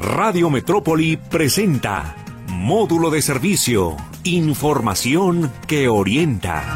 Radio Metrópoli presenta Módulo de Servicio, información que orienta.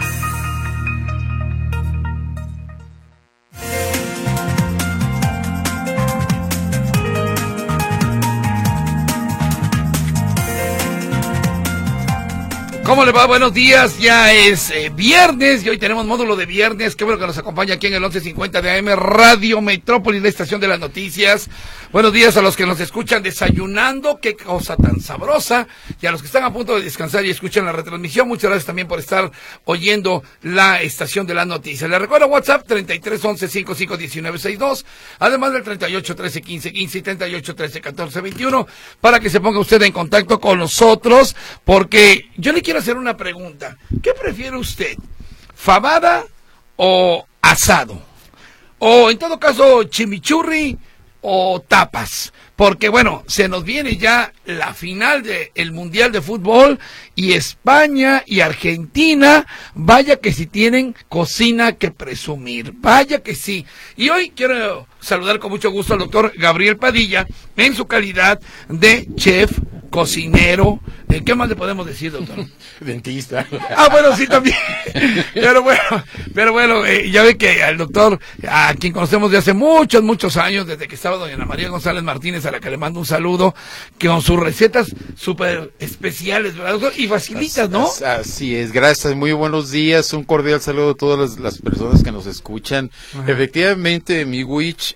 ¿Cómo le va? Buenos días, ya es viernes y hoy tenemos módulo de viernes. Qué bueno que nos acompaña aquí en el 1150 de AM Radio Metrópoli, la estación de las noticias. Buenos días a los que nos escuchan desayunando, qué cosa tan sabrosa, y a los que están a punto de descansar y escuchan la retransmisión. Muchas gracias también por estar oyendo la estación de las noticias. Les recuerdo WhatsApp 3311-551962, además del 3813-1515 y 3813-1421, para que se ponga usted en contacto con nosotros, porque yo le quiero hacer una pregunta. ¿Qué prefiere usted? ¿Fabada o asado? O en todo caso, chimichurri o tapas, porque bueno, se nos viene ya la final del Mundial de Fútbol y España y Argentina, vaya que si tienen cocina que presumir, vaya que sí. Y hoy quiero saludar con mucho gusto al doctor Gabriel Padilla, en su calidad de chef, cocinero, ¿qué más le podemos decir, doctor? Dentista. Ah, bueno, sí, también. Pero bueno, ya ve que al doctor, a quien conocemos de hace muchos años, desde que estaba doña Ana María González Martínez, a la que le mando un saludo, que con sus recetas súper especiales, ¿verdad, doctor? Y facilitas, ¿no? Así es, gracias, muy buenos días, un cordial saludo a todas las personas que nos escuchan. Ajá. Efectivamente, mi Witch,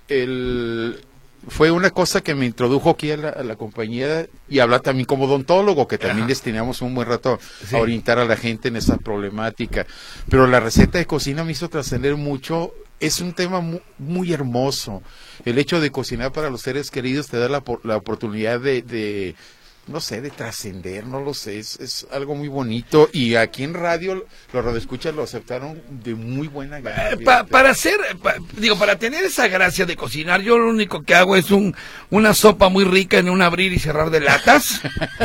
fue una cosa que me introdujo aquí a la compañía, y habla también como odontólogo, que también destinamos un buen rato a orientar a la gente en esa problemática. Pero la receta de cocina me hizo trascender mucho. Es un tema muy hermoso. El hecho de cocinar para los seres queridos te da la oportunidad de no sé, de trascender, no lo sé, es algo muy bonito, y aquí en radio los radioescuchas lo aceptaron de muy buena gana. Para tener esa gracia de cocinar, yo lo único que hago es una sopa muy rica en un abrir y cerrar de latas,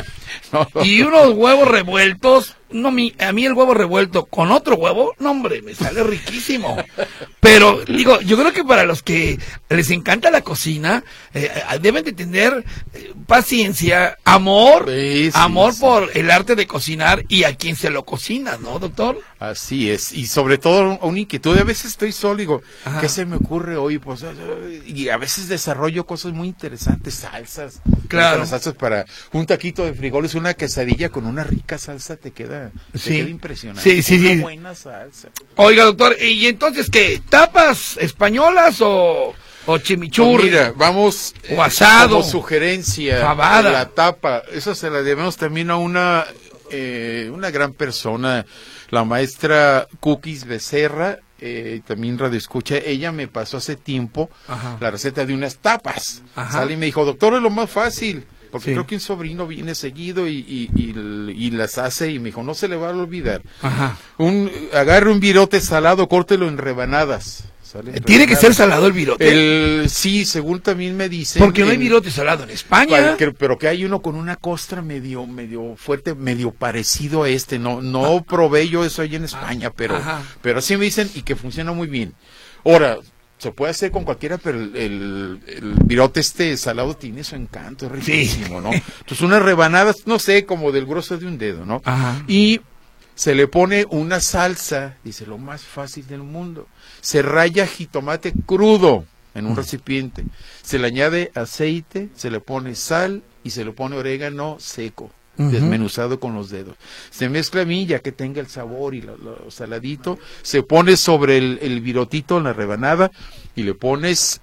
y unos huevos revueltos. No, a mí el huevo revuelto con otro huevo, no hombre, me sale riquísimo. Pero, yo creo que para los que les encanta la cocina, deben de tener paciencia, amor por el arte de cocinar y a quien se lo cocina, ¿no, doctor? Así es, y sobre todo una inquietud. A veces estoy solo y digo, ¿qué se me ocurre hoy? Pues, y a veces desarrollo cosas muy interesantes, salsas. Claro. Salsas para un taquito de frijoles, una quesadilla con una rica salsa, te queda impresionante. Sí. Una buena salsa. Oiga, doctor, ¿y entonces qué? ¿Tapas españolas o chimichurri? Mira, vamos o asado, como sugerencia, fabada. La tapa, eso se la debemos también a una gran persona, la maestra Cookies Becerra, también radioescucha. Ella me pasó hace tiempo la receta de unas tapas. Sale y me dijo, doctor, es lo más fácil, porque creo que un sobrino viene seguido y las hace, y me dijo, no se le va a olvidar. Agarre un virote salado, córtelo en rebanadas. ¿Tiene que ser salado el virote? Sí, según también me dicen. Porque no hay virote salado en España. Pero que hay uno con una costra medio fuerte, medio parecido a este. No probé yo eso ahí en España, pero así me dicen, y que funciona muy bien. Ahora, se puede hacer con cualquiera, pero el virote salado tiene su encanto, es riquísimo, ¿no? Entonces unas rebanadas, no sé, como del grueso de un dedo, ¿no? Y se le pone una salsa, dice, lo más fácil del mundo. Se raya jitomate crudo en un recipiente, se le añade aceite, se le pone sal y se le pone orégano seco, desmenuzado con los dedos. Se mezcla bien, ya que tenga el sabor y lo saladito, se pone sobre el virotito en la rebanada y le pones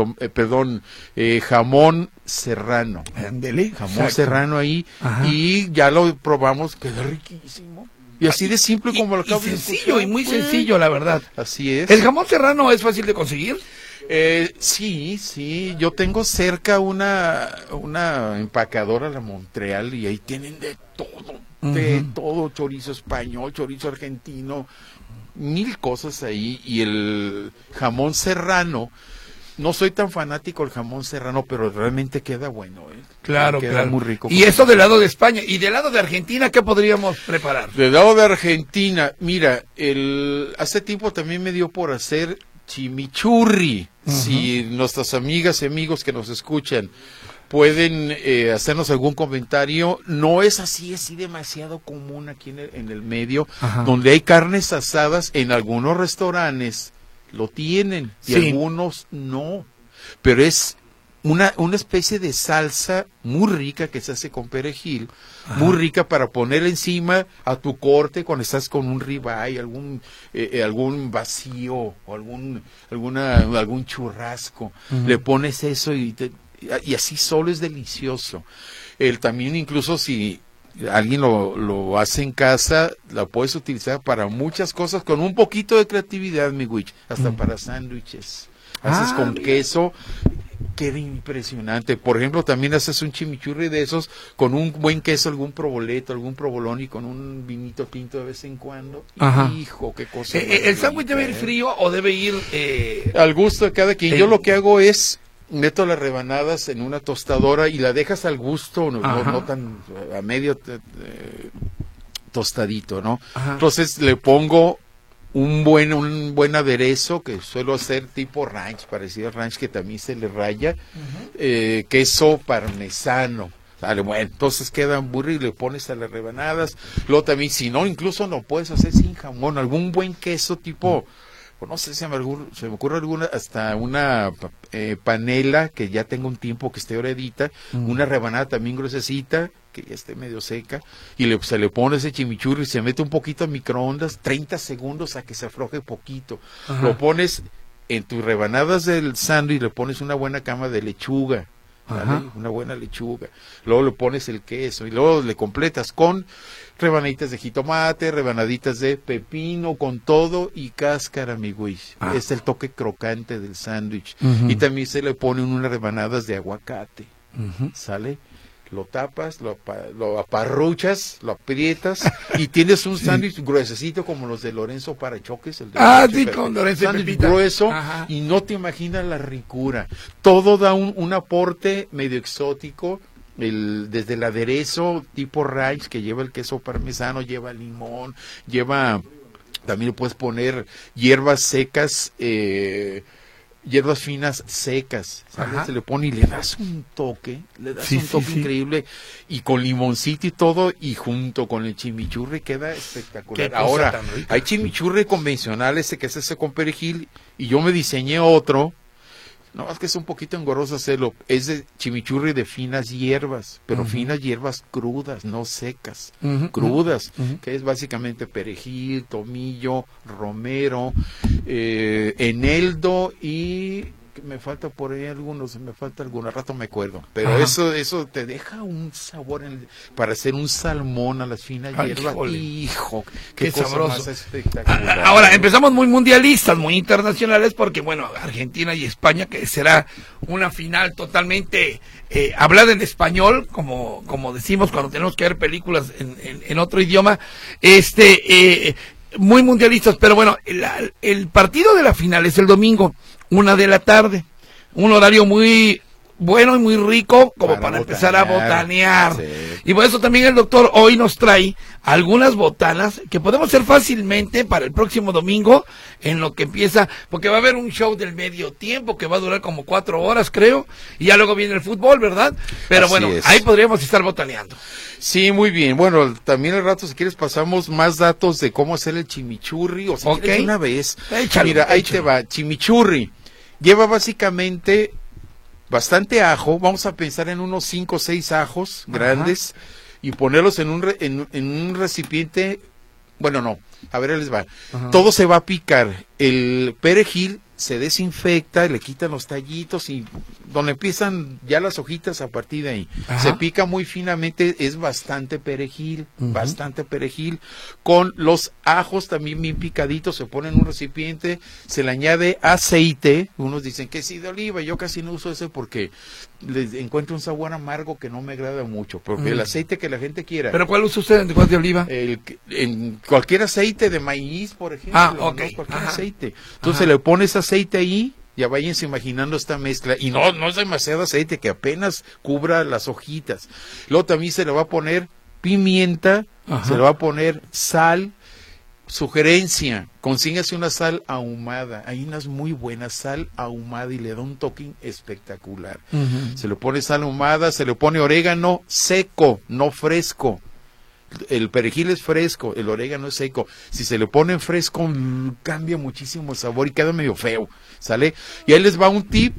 jamón serrano. Ándele, jamón serrano ahí. Y ya lo probamos, queda riquísimo. Y así de simple como lo acabo de decir. Sencillo, y muy sencillo, la verdad. Así es. ¿El jamón serrano es fácil de conseguir? Sí, yo tengo cerca una empacadora, la Montreal, y ahí tienen de todo, chorizo español, chorizo argentino, 1000 cosas ahí. Y el jamón serrano, no soy tan fanático del jamón serrano, pero realmente queda bueno, Claro, queda claro. muy rico. Y eso del lado de España. ¿Y del lado de Argentina qué podríamos preparar? Del lado de Argentina, mira, hace tiempo también me dio por hacer chimichurri. Si nuestras amigas y amigos que nos escuchan pueden hacernos algún comentario. No es así demasiado común aquí en el medio, donde hay carnes asadas. En algunos restaurantes lo tienen y algunos no, pero es una especie de salsa muy rica que se hace con perejil, muy rica para poner encima a tu corte cuando estás con un ribeye, algún vacío o algún churrasco. Le pones eso y así solo es delicioso. También incluso si alguien lo hace en casa, la puedes utilizar para muchas cosas con un poquito de creatividad, mi witch, hasta para sándwiches. Haces con queso, queda impresionante. Por ejemplo, también haces un chimichurri de esos con un buen queso, algún proboleto, algún provolón y con un vinito tinto de vez en cuando. Hijo, qué cosa. ¿El sándwich debe ir frío o debe ir...? Al gusto de cada quien. Yo lo que hago es, meto las rebanadas en una tostadora y la dejas al gusto, no tan a medio tostadito, ¿no? Entonces le pongo un buen aderezo que suelo hacer tipo ranch, parecido al ranch, que también se le raya, queso parmesano. Vale, bueno, entonces queda muy rico, le pones a las rebanadas. Luego también, si no, incluso lo puedes hacer sin jamón, algún buen queso tipo, no sé si se me ocurre alguna, hasta una panela que ya tenga un tiempo que esté oradita, una rebanada también gruesecita, que ya esté medio seca, y se le pone ese chimichurri, se mete un poquito a microondas, 30 segundos a que se afloje poquito. Lo pones en tus rebanadas del sándwich, le pones una buena cama de lechuga, ¿vale? Una buena lechuga. Luego le pones el queso y luego le completas con rebanaditas de jitomate, rebanaditas de pepino, con todo y cáscara, mi güey. Es el toque crocante del sándwich. Y también se le ponen unas rebanadas de aguacate, ¿sale? Lo tapas, lo aparruchas, lo aprietas y tienes un sándwich gruesecito como los de Lorenzo Parachoques. Sí, con Lorenzo sándwich grueso y no te imaginas la ricura. Todo da un aporte medio exótico. Desde el aderezo tipo ranch que lleva el queso parmesano, lleva limón, también le puedes poner hierbas secas, hierbas finas secas, ¿sabes? Se le pone y le das un toque increíble, y con limoncito y todo, y junto con el chimichurri queda espectacular. Ahora, hay chimichurri convencional, ese que es ese con perejil, y yo me diseñé otro. No, es que es un poquito engorroso hacerlo. Es de chimichurri de finas hierbas, pero finas hierbas crudas, no secas, crudas, que es básicamente perejil, tomillo, romero, eneldo y me falta por ahí algunos, al rato me acuerdo, pero eso te deja un sabor para hacer un salmón a las finas hierbas. Hijo, qué cosa sabroso, más espectacular. Ahora empezamos muy mundialistas, muy internacionales, porque bueno, Argentina y España, que será una final totalmente hablada en español, como decimos cuando tenemos que ver películas en otro idioma, muy mundialistas, pero bueno, el partido de la final es el domingo, 1 de la tarde, un horario muy bueno y muy rico como para empezar a botanear. Sí. Y por eso también el doctor hoy nos trae algunas botanas que podemos hacer fácilmente para el próximo domingo, en lo que empieza, porque va a haber un show del medio tiempo que va a durar como 4 horas, creo, y ya luego viene el fútbol, ¿verdad? Pero así bueno, ahí podríamos estar botaneando. Sí, muy bien. Bueno, también al rato, si quieres, pasamos más datos de cómo hacer el chimichurri, o si quieres una vez. Mira, ahí te va, chimichurri. Lleva básicamente bastante ajo, vamos a pensar en unos 5 o 6 ajos grandes y ponerlos en un recipiente. Bueno, no, a ver, les va. Todo se va a picar. El perejil se desinfecta, le quitan los tallitos y donde empiezan ya las hojitas, a partir de ahí. Se pica muy finamente, es bastante perejil, con los ajos también bien picaditos, se pone en un recipiente, se le añade aceite, unos dicen que sí de oliva, yo casi no uso ese porque les encuentro un sabor amargo que no me agrada mucho, porque el aceite que la gente quiera. ¿Pero cuál usa usted? ¿Cuál de oliva? En cualquier aceite de maíz, por ejemplo, ¿no? Cualquier aceite. Entonces le pones aceite ahí, ya váyanse imaginando esta mezcla, y no es demasiado aceite, que apenas cubra las hojitas. Luego también se le va a poner pimienta, se le va a poner sal, Sugerencia, consígase una sal ahumada, hay unas muy buenas, sal ahumada, y le da un toque espectacular. Se le pone sal ahumada, se le pone orégano seco, no fresco. El perejil es fresco, el orégano es seco. Si se le pone fresco, cambia muchísimo el sabor y queda medio feo, ¿sale? Y ahí les va un tip.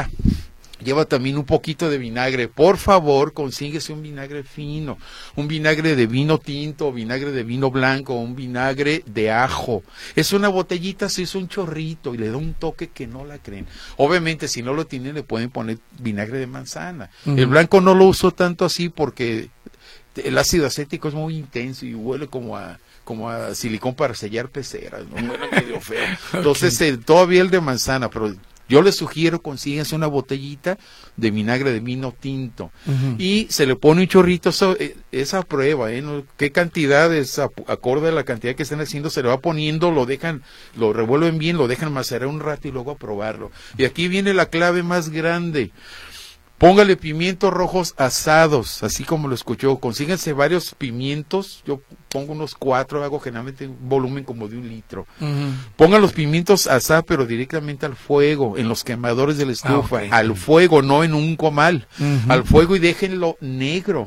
Lleva también un poquito de vinagre. Por favor, consíguese un vinagre fino, un vinagre de vino tinto, vinagre de vino blanco, un vinagre de ajo. Es una botellita, se hizo un chorrito y le da un toque que no la creen. Obviamente, si no lo tienen, le pueden poner vinagre de manzana. El blanco no lo uso tanto así porque el ácido acético es muy intenso y huele como a silicón para sellar peceras, ¿no? Huele medio feo. Entonces, todavía el de manzana, pero yo les sugiero consíganse una botellita de vinagre de vino tinto y se le pone un chorrito, esa prueba, ¿no? ¿Qué cantidad es acorde a la cantidad que están haciendo? Se le va poniendo, lo revuelven bien, lo dejan macerar un rato y luego a probarlo. Y aquí viene la clave más grande. Póngale pimientos rojos asados, así como lo escuchó. Consíganse varios pimientos. Yo pongo unos 4, hago generalmente un volumen como de 1 litro. Pongan los pimientos asados, pero directamente al fuego, en los quemadores de la estufa. Al fuego, no en un comal. Al fuego, y déjenlo negro.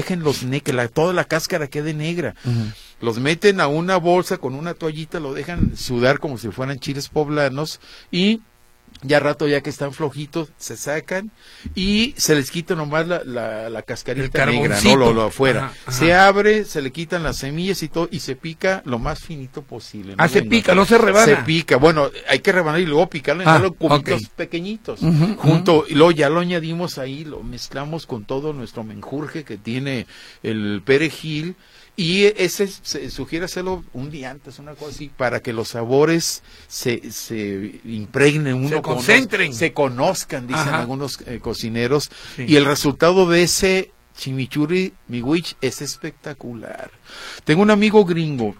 Que toda la cáscara quede negra. Los meten a una bolsa con una toallita, lo dejan sudar como si fueran chiles poblanos, y ya rato, ya que están flojitos, se sacan y se les quita nomás la cascarita negra, ¿no? Lo afuera. Se abre, se le quitan las semillas y todo, y se pica lo más finito posible, ¿no? Se pica, no se rebana. Se pica, bueno, hay que rebanar y luego picarlo en los cubitos pequeñitos. Y luego ya lo añadimos ahí, lo mezclamos con todo nuestro menjurje que tiene el perejil. Y ese se sugiere hacerlo un día antes, una cosa así, para que los sabores se impregnen, se concentren, se conozcan, dicen algunos cocineros. Y el resultado de ese chimichurri miwich es espectacular. Tengo un amigo gringo,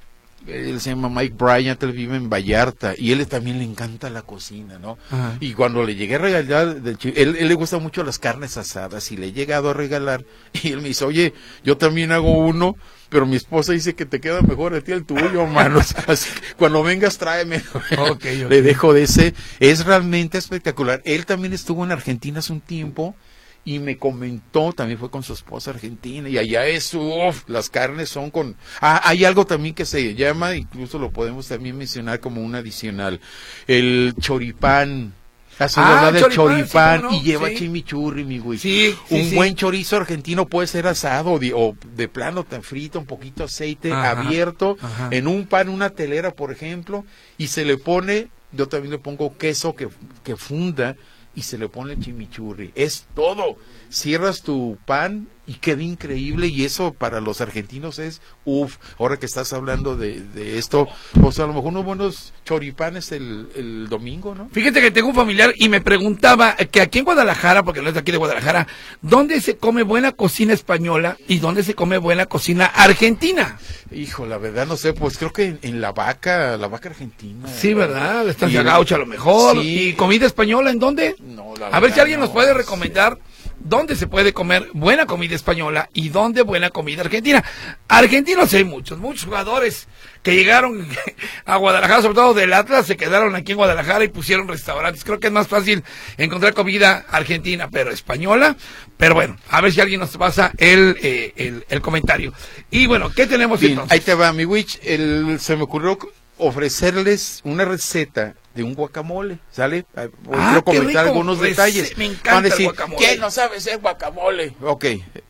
él se llama Mike Bryant, él vive en Vallarta, y él también le encanta la cocina, ¿no? Y cuando le llegué a regalar, él le gusta mucho las carnes asadas, y le he llegado a regalar, y él me dice, oye, yo también hago uno, pero mi esposa dice que te queda mejor a ti el tuyo, hermano. Así, cuando vengas, tráeme. Le dejo de ese. Es realmente espectacular. Él también estuvo en Argentina hace un tiempo, y me comentó, también fue con su esposa argentina, y allá las carnes son con... hay algo también que se llama, incluso lo podemos también mencionar como un adicional, el choripán. Del choripán, sí, y lleva chimichurri, mi güey. Un buen chorizo argentino puede ser asado o de plano tan frito, un poquito aceite abierto, en un pan, una telera, por ejemplo, y se le pone, yo también le pongo queso que funda, y se le pone el chimichurri. Es todo. Cierras tu pan y queda increíble, y eso para los argentinos es ahora que estás hablando de esto, pues a lo mejor unos buenos choripanes el domingo, ¿no? Fíjate que tengo un familiar y me preguntaba que aquí en Guadalajara, porque no es de aquí de Guadalajara, ¿dónde se come buena cocina española y dónde se come buena cocina argentina? Hijo, la verdad no sé, pues creo que en la vaca argentina. Sí, ¿verdad? La estancia gaucha a lo mejor. Sí. ¿Y comida española en dónde? No, a ver si alguien nos puede recomendar dónde se puede comer buena comida española y dónde buena comida argentina. Argentinos hay muchos jugadores que llegaron a Guadalajara, sobre todo del Atlas, se quedaron aquí en Guadalajara y pusieron restaurantes. Creo que es más fácil encontrar comida argentina, pero española. Pero bueno, a ver si alguien nos pasa el comentario. Y bueno, ¿qué tenemos entonces? Ahí te va, mi witch. Se me ocurrió ofrecerles una receta de un guacamole, ¿sale? Quiero comentar algunos detalles. Me encanta decir, el guacamole. ¿Quién no sabe hacer guacamole? Ok.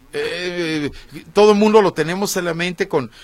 Todo el mundo lo tenemos en la mente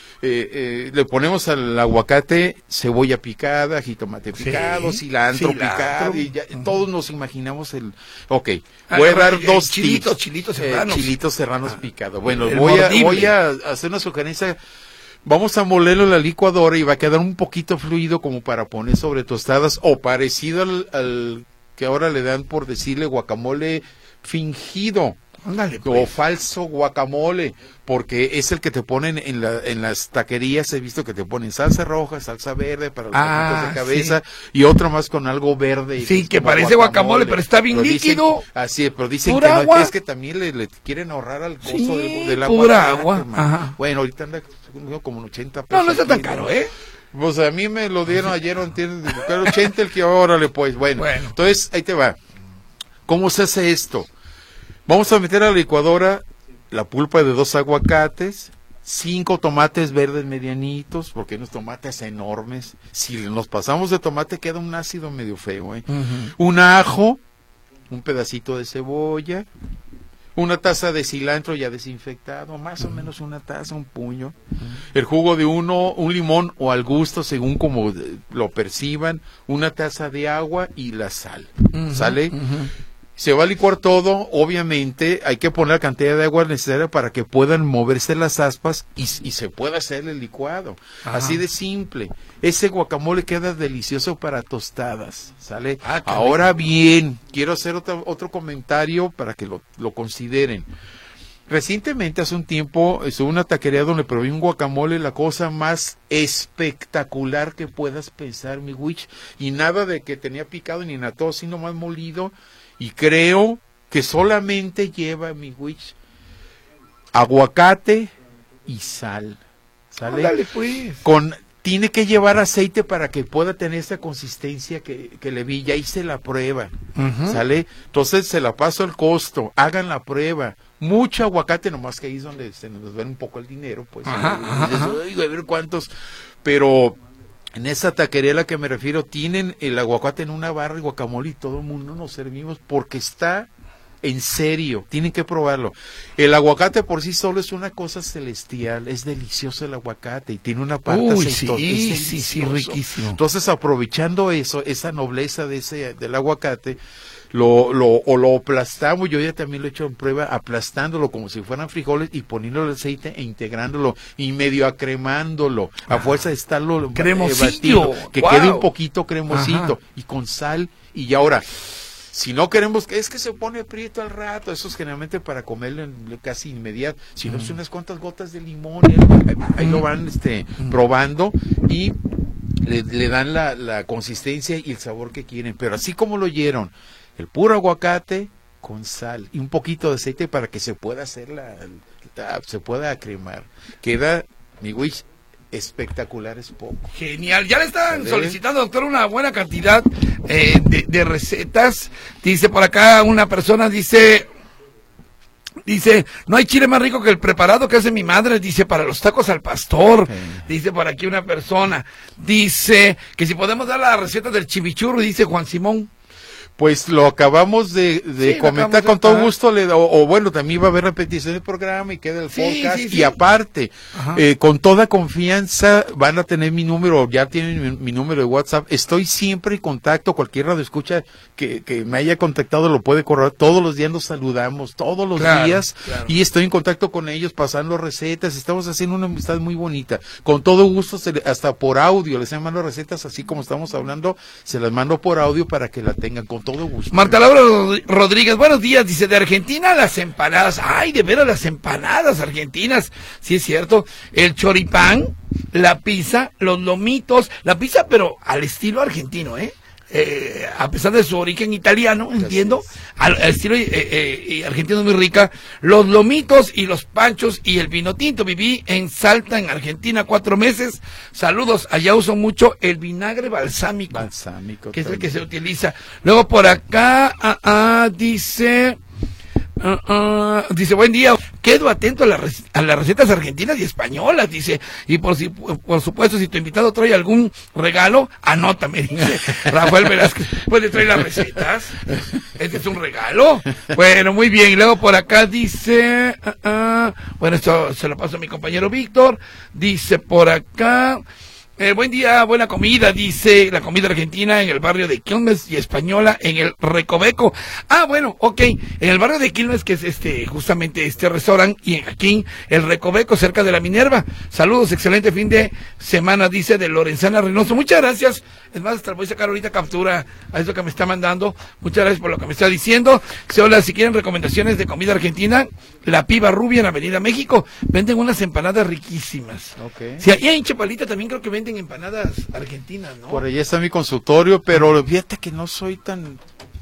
le ponemos al aguacate cebolla picada, jitomate picado, cilantro picado, y ya, todos nos imaginamos voy a dar dos chilitos serranos picados. Bueno, voy a hacer una sugerencia. Vamos a molerlo en la licuadora y va a quedar un poquito fluido como para poner sobre tostadas, o parecido al que ahora le dan por decirle guacamole fingido. Ándale, pues. O falso guacamole, porque es el que te ponen en las taquerías. He visto que te ponen salsa roja, salsa verde para los taquitos de cabeza, y otro más con algo verde. Sí, que parece guacamole, pero está bien líquido. Así es, pero dicen que no, es que también le quieren ahorrar al costo del agua. Pura agua. Bueno, ahorita anda como en 80 pesos. No está tan caro, ¿eh? Pues a mí me lo dieron ayer, ¿entiendes? Pero 80 el que órale, pues, bueno. Entonces, ahí te va. ¿Cómo se hace esto? Vamos a meter a la licuadora la pulpa de 2 aguacates, 5 tomates verdes medianitos, porque unos tomates enormes. Si nos pasamos de tomate queda un ácido medio feo, Un ajo, un pedacito de cebolla, una taza de cilantro ya desinfectado, más o menos una taza, un puño, el jugo de un limón o al gusto según como lo perciban, una taza de agua y la sal, ¿sale? Se va a licuar todo, obviamente hay que poner la cantidad de agua necesaria para que puedan moverse las aspas y se pueda hacer el licuado. Así de simple. Ese guacamole queda delicioso para tostadas, ¿sale? Ahora bien, quiero hacer otro comentario para que lo consideren. Recientemente, hace un tiempo, estuve en una taquería donde probé un guacamole, la cosa más espectacular que puedas pensar, mi witch, y nada de que tenía picado ni nada, todo así nomás molido. Y creo que solamente lleva, mi witch, aguacate y sal, ¿sale? Ándale, pues. Tiene que llevar aceite para que pueda tener esa consistencia que le vi. Ya hice la prueba, ¿sale? Entonces se la paso al costo, hagan la prueba. Mucho aguacate, nomás que ahí es donde se nos ven un poco el dinero, pues. A ver cuántos, pero... En esa taquería a la que me refiero, tienen el aguacate en una barra y guacamole y todo el mundo nos servimos porque está en serio, tienen que probarlo. El aguacate por sí solo es una cosa celestial, es delicioso el aguacate y tiene una parte aceitosa. Sí, riquísimo. Entonces, aprovechando eso, esa nobleza del aguacate, lo aplastamos, yo ya también lo he hecho en prueba, aplastándolo como si fueran frijoles y poniéndole aceite e integrándolo y medio acremándolo, a fuerza de estarlo cremosillo, que quede un poquito cremosito y con sal. Y ahora, si no queremos, es que se pone prieto al rato, eso es generalmente para comerlo casi inmediato, si no, son unas cuantas gotas de limón, ahí lo van probando y le dan la consistencia y el sabor que quieren, pero así como lo oyeron, el puro aguacate con sal y un poquito de aceite para que se pueda hacer se pueda acremar. Queda, mi wish, espectacular, es poco. Genial, ya le están solicitando, doctor, una buena cantidad de recetas. Dice por acá una persona, dice, no hay chile más rico que el preparado que hace mi madre, dice, para los tacos al pastor. Dice por aquí una persona, dice que si podemos dar la receta del chimichurri, dice Juan Simón. Pues lo acabamos de comentar con todo gusto, bueno, también va a haber repetición del programa y queda el podcast, y aparte, con toda confianza van a tener mi número, ya tienen mi número de WhatsApp, estoy siempre en contacto, cualquier radioescucha que me haya contactado lo puede correr, todos los días nos saludamos, todos los días, y estoy en contacto con ellos, pasando recetas, estamos haciendo una amistad muy bonita, con todo gusto, hasta por audio, les mando recetas, así como estamos hablando, se las mando por audio para que la tengan, con todo gusto. Marta Laura Rodríguez, buenos días, dice, de Argentina las empanadas, ay, de veras las empanadas argentinas, sí es cierto, el choripán, la pizza, los lomitos, la pizza pero al estilo argentino, a pesar de su origen italiano, entiendo, al estilo argentino muy rica, los lomitos y los panchos y el vino tinto. Viví en Salta, en Argentina, 4 meses. Saludos, allá uso mucho el vinagre balsámico que es el que se utiliza. Luego por acá, dice... dice, buen día, quedo atento a las recetas argentinas y españolas, dice, y por supuesto, si tu invitado trae algún regalo, anótame, dice Rafael Velázquez, ¿puede traer las recetas? ¿Este es un regalo? Bueno, muy bien, y luego por acá dice, bueno, esto se lo paso a mi compañero Víctor, dice por acá... buen día, buena comida, dice, la comida argentina en el barrio de Quilmes y española en el Recoveco. Bueno, ok, en el barrio de Quilmes, que es justamente este restaurante, y aquí el Recoveco, cerca de la Minerva. Saludos, excelente fin de semana, dice, de Lorenzana Reynoso. Muchas gracias, es más, hasta voy a sacar ahorita captura a eso que me está mandando. Muchas gracias por lo que me está diciendo. Hola, si quieren recomendaciones de comida argentina, La Piba Rubia en Avenida México, venden unas empanadas riquísimas. Okay. Sí, y en Chapalita también creo que venden empanadas argentinas, ¿no? Por allá está mi consultorio, pero fíjate que no soy tan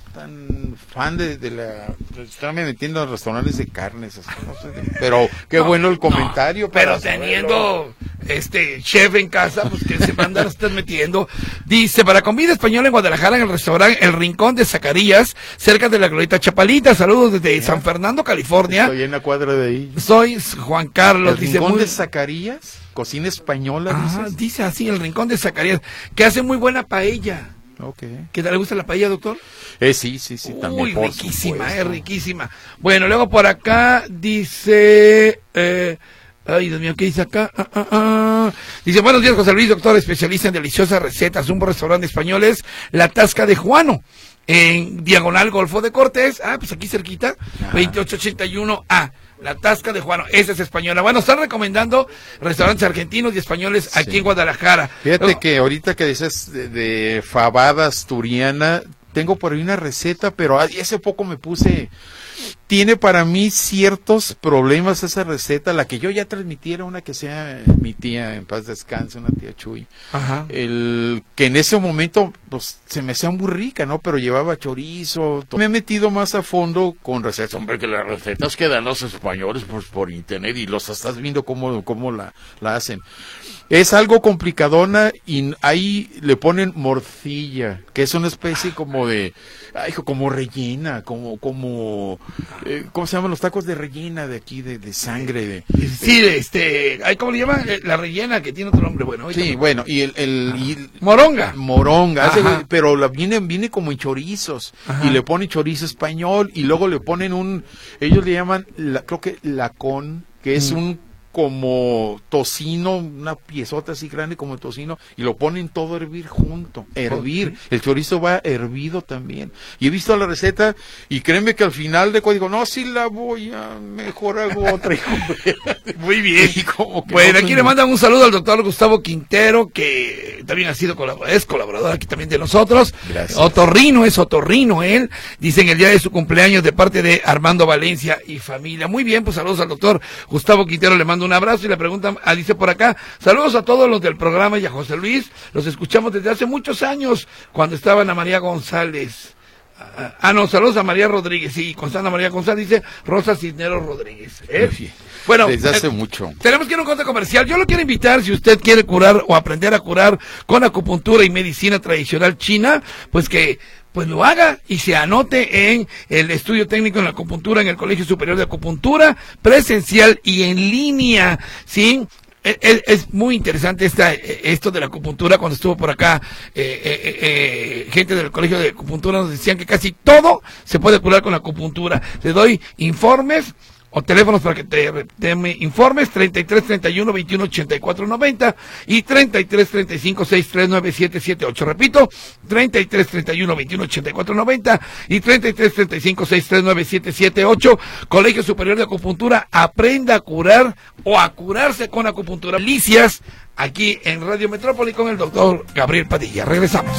fan de estarme metiendo en restaurantes de carnes, así, no sé, pero qué bueno el comentario. Pero teniendo chef en casa, pues que se manda a estar metiendo. Dice, para comida española en Guadalajara, en el restaurante El Rincón de Zacarías, cerca de la Glorieta Chapalita. Saludos desde San Fernando, California. Estoy en la cuadra de ahí. Soy Juan Carlos. ¿El Rincón de Zacarías? ¿Cocina española, dices? Dice así, El Rincón de Zacarías, que hace muy buena paella. Okay. ¿Qué tal le gusta la paella, doctor? Sí, también. Uy, riquísima, riquísima. Bueno, luego por acá dice... ay, Dios mío, ¿qué dice acá? Dice, buenos días, José Luis, doctor, especialista en deliciosas recetas, un restaurante español es La Tasca de Juano, en Diagonal Golfo de Cortés, pues aquí cerquita, 2881A. La Tasca de Juano, esa es española. Bueno, están recomendando restaurantes argentinos y españoles aquí en Guadalajara. Fíjate que ahorita que dices de fabada asturiana, tengo por ahí una receta, pero hace poco me puse... Tiene para mí ciertos problemas esa receta, la que yo ya transmitiera, una que sea mi tía, en paz descanse, una tía Chuy. Ajá. Que en ese momento pues se me hacía muy rica, ¿no? Pero llevaba chorizo. Me he metido más a fondo con recetas. Hombre, que las recetas que dan los españoles pues, por internet y los estás viendo cómo la hacen. Es algo complicadona y ahí le ponen morcilla, que es una especie como de, como rellena, como ¿cómo se llaman los tacos de rellena de aquí, de sangre? Sí, ¿cómo le llaman? La rellena, que tiene otro nombre, bueno. Sí, bueno, y moronga. Moronga, pero viene como en chorizos, y le ponen chorizo español, y luego le ponen ellos le llaman, creo que lacón, que es como tocino, una piezota así grande como tocino, y lo ponen todo a hervir junto, el chorizo va hervido también, y he visto la receta, y créeme que al final de cuando digo, no, sí la voy a mejor hago otra. Muy bien. Bueno, aquí le mandan un saludo al doctor Gustavo Quintero, que también ha sido colaborador aquí también de nosotros. Gracias. Otorrino él, dicen el día de su cumpleaños de parte de Armando Valencia y familia. Muy bien, pues saludos al doctor Gustavo Quintero, le mando un abrazo y le preguntan, dice por acá, saludos a todos los del programa y a José Luis, los escuchamos desde hace muchos años, cuando estaba Ana María González. Saludos a María Rodríguez, sí, Constanta María González, dice Rosa Cisneros Rodríguez. Bueno, desde hace mucho. Tenemos que ir a un corte comercial. Yo lo quiero invitar, si usted quiere curar o aprender a curar con acupuntura y medicina tradicional china, pues lo haga y se anote en el estudio técnico en la acupuntura en el Colegio Superior de Acupuntura, presencial y en línea, ¿sí? Es muy interesante esto de la acupuntura. Cuando estuvo por acá gente del Colegio de Acupuntura nos decían que casi todo se puede curar con la acupuntura. Te doy informes o teléfonos para que te me informes, 33 31 21 84 90 y 33 35 63 9778. Repito, 33 31 21 84 90 y 33 35 63 9778. Colegio Superior de Acupuntura, aprenda a curar o a curarse con acupuntura. Delicias, aquí en Radio Metrópoli con el doctor Gabriel Padilla. Regresamos.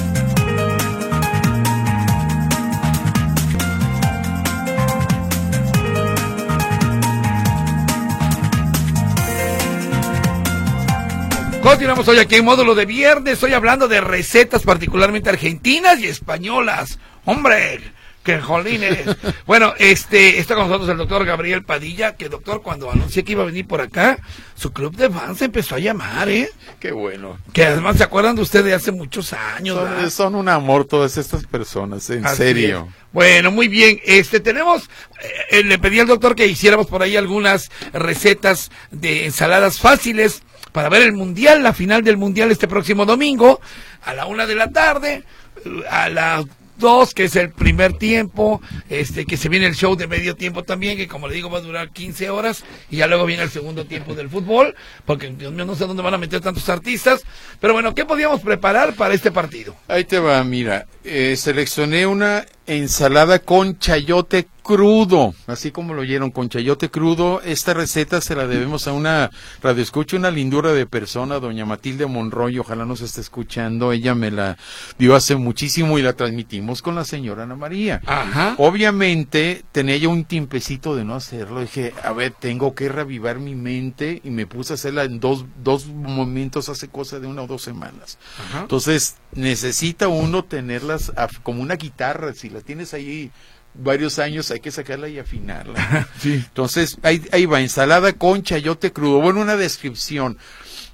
Continuamos hoy aquí en Módulo de Viernes. Estoy hablando de recetas particularmente argentinas y españolas. ¡Hombre! ¡Qué jolines! Bueno, está con nosotros el doctor Gabriel Padilla, que doctor, cuando anuncié que iba a venir por acá, su club de fans empezó a llamar, ¿eh? ¡Qué bueno! Que además se acuerdan de usted de hace muchos años, son un amor todas estas personas, en serio. Bueno, muy bien, tenemos, le pedí al doctor que hiciéramos por ahí algunas recetas de ensaladas fáciles para ver el Mundial, la final del Mundial este próximo domingo, a la 1 de la tarde, a las 2, que es el primer tiempo, que se viene el show de medio tiempo también, que como le digo va a durar 15 horas, y ya luego viene el segundo tiempo del fútbol, porque Dios mío, no sé dónde van a meter tantos artistas, pero bueno, ¿qué podíamos preparar para este partido? Ahí te va, mira, seleccioné una ensalada con chayote crudo, así como lo oyeron, con chayote crudo. Esta receta se la debemos a una radioescucha, una lindura de persona, doña Matilde Monroy, ojalá nos esté escuchando. Ella me la dio hace muchísimo y la transmitimos con la señora Ana María. Ajá. Obviamente tenía yo un tiempecito de no hacerlo, dije, a ver, tengo que reavivar mi mente, y me puse a hacerla en dos momentos hace cosa de 1 o 2 semanas. Ajá. Entonces necesita uno tenerlas como una guitarra, si la tienes ahí varios años hay que sacarla y afinarla. Sí. Entonces ahí va, ensalada con chayote crudo. Bueno, una descripción.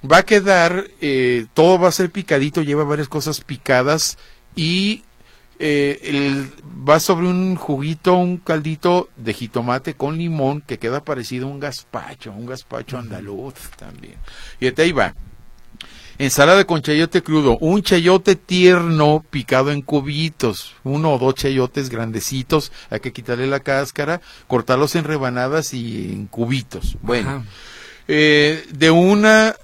Va a quedar, todo va a ser picadito, lleva varias cosas picadas y va sobre un juguito, un caldito de jitomate con limón que queda parecido a un gazpacho andaluz también. Y ahí va. Ensalada con chayote crudo, un chayote tierno picado en cubitos, 1 o 2 chayotes grandecitos, hay que quitarle la cáscara, cortarlos en rebanadas y en cubitos. Bueno, es de 1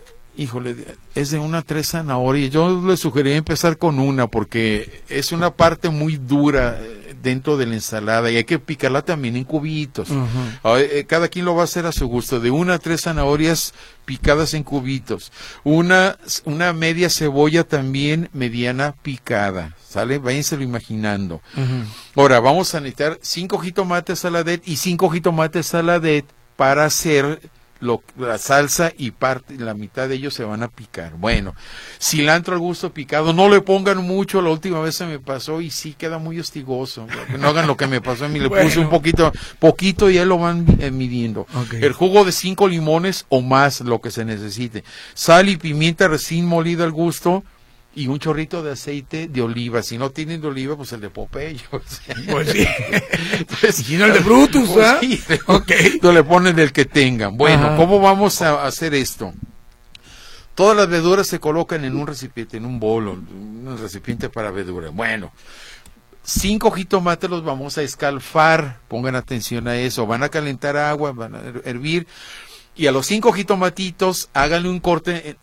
a 3 zanahorias. Yo le sugeriría empezar con una porque es una parte muy dura dentro de la ensalada y hay que picarla también en cubitos. Cada quien lo va a hacer a su gusto. De 1 a 3 zanahorias picadas en cubitos. Una media cebolla también mediana picada. ¿Sale? Váyenselo imaginando. Ahora, vamos a necesitar 5 jitomates saladet y 5 jitomates saladet para hacer la salsa y la mitad de ellos se van a picar. Bueno, cilantro al gusto picado, no le pongan mucho, la última vez se me pasó y sí queda muy hostigoso. No hagan lo que me pasó a mí, le puse un poquito y ahí lo van midiendo. El jugo de 5 limones o más, lo que se necesite. Sal y pimienta recién molida al gusto. Y un chorrito de aceite de oliva. Si no tienen de oliva, pues el de Popeye. O sea. Pues sí. Entonces, si no el de Brutus, ¿ah? Pues sí, no le ponen del que tengan. Bueno, ¿cómo vamos a hacer esto? Todas las verduras se colocan en un recipiente, en un bol, un recipiente para verduras. Bueno, 5 jitomates los vamos a escalfar. Pongan atención a eso. Van a calentar agua, van a hervir. Y a los 5 jitomatitos, háganle un corte.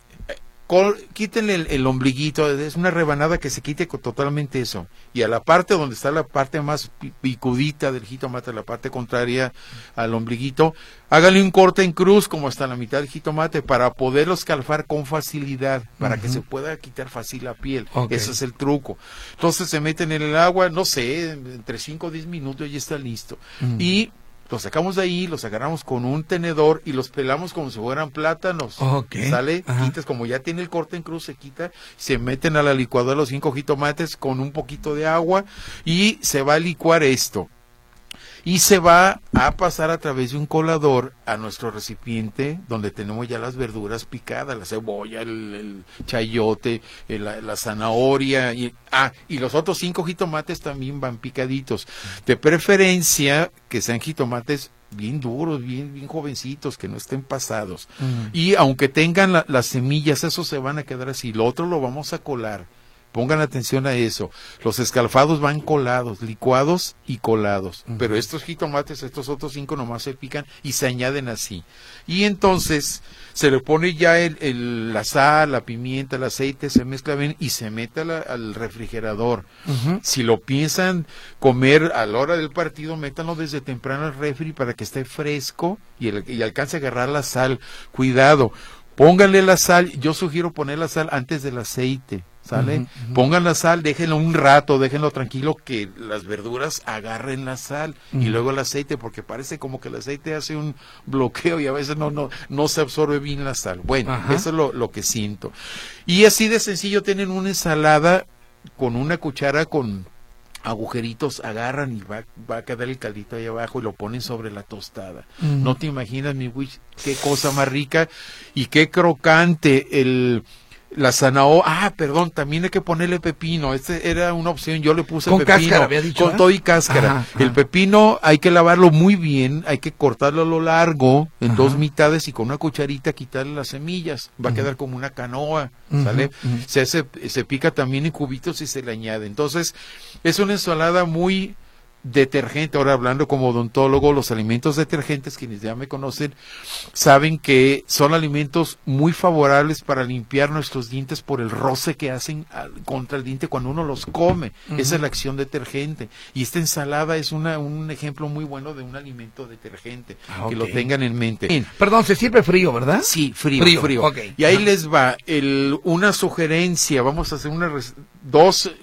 Quítenle el ombliguito, es una rebanada que se quite totalmente eso. Y a la parte donde está la parte más picudita del jitomate, la parte contraria al ombliguito, háganle un corte en cruz como hasta la mitad del jitomate para poderlo escalfar con facilidad, para que se pueda quitar fácil la piel. Ese es el truco. Entonces se meten en el agua, no sé, entre 5 o 10 minutos y ya está listo. Y los sacamos de ahí, los agarramos con un tenedor y los pelamos como si fueran plátanos. ¿Sale? Quitas, como ya tiene el corte en cruz, se quita, se meten a la licuadora los 5 jitomates con un poquito de agua y se va a licuar esto. Y se va a pasar a través de un colador a nuestro recipiente donde tenemos ya las verduras picadas, la cebolla, el chayote, la zanahoria y los otros 5 jitomates también van picaditos. De preferencia que sean jitomates bien duros, bien jovencitos, que no estén pasados. Y aunque tengan las semillas, esos se van a quedar así. Lo otro lo vamos a colar. Pongan atención a eso. Los escalfados van colados, licuados y colados. Pero estos jitomates, estos otros 5 nomás se pican y se añaden así. Y entonces se le pone ya la sal, la pimienta, el aceite, se mezcla bien y se mete al refrigerador. Si lo piensan comer a la hora del partido, métanlo desde temprano al refri para que esté fresco y alcance a agarrar la sal. Cuidado, pónganle la sal. Yo sugiero poner la sal antes del aceite. ¿Sale? Pongan la sal, déjenlo un rato, déjenlo tranquilo que las verduras agarren la sal y luego el aceite, porque parece como que el aceite hace un bloqueo y a veces no se absorbe bien la sal. Bueno, eso es lo que siento. Y así de sencillo tienen una ensalada con una cuchara con agujeritos, agarran y va a quedar el caldito ahí abajo y lo ponen sobre la tostada. No te imaginas, mi Wish, qué cosa más rica y qué crocante la zanahoria. Perdón, también hay que ponerle pepino. Era una opción, yo le puse con pepino. Cáscara, había dicho, con todo y cáscara. El pepino hay que lavarlo muy bien, hay que cortarlo a lo largo, en 2 mitades y con una cucharita quitarle las semillas. Va a quedar como una canoa, ¿sale? Se pica también en cubitos y se le añade. Entonces, es una ensalada muy detergente. Ahora, hablando como odontólogo, los alimentos detergentes, quienes ya me conocen, saben que son alimentos muy favorables para limpiar nuestros dientes por el roce que hacen contra el diente cuando uno los come. Esa es la acción detergente. Y esta ensalada es un ejemplo muy bueno de un alimento detergente. Que lo tengan en mente. Bien. Perdón, se sirve frío, ¿verdad? Sí, frío. Y ahí les va una sugerencia. Vamos a hacer dos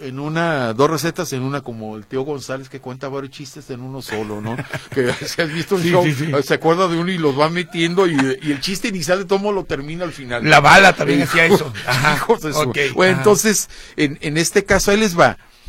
recetas en una, como el tío González que cuenta varios chistes en uno solo, ¿no? Que si has visto el show, se acuerda de uno y los va metiendo y el chiste inicial de todo lo termina al final. La bala también hacía eso. Bueno, entonces, en este caso ahí les va.